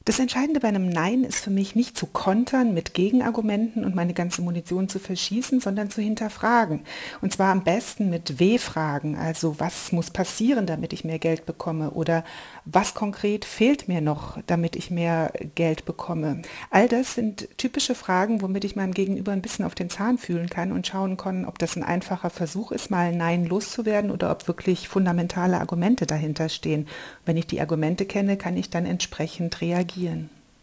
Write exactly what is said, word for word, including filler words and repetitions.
Das Entscheidende bei einem Nein ist für mich nicht zu kontern mit Gegenargumenten und meine ganze Munition zu verschießen, sondern zu hinterfragen. Und zwar am besten mit W-Fragen, also was muss passieren, damit ich mehr Geld bekomme oder was konkret fehlt mir noch, damit ich mehr Geld bekomme. All das sind typische Fragen, womit ich meinem Gegenüber ein bisschen auf den Zahn fühlen kann und schauen kann, ob das ein einfacher Versuch ist, mal ein Nein loszuwerden oder ob wirklich fundamentale Argumente dahinter stehen. Wenn ich die Argumente kenne, kann ich dann entsprechend reagieren.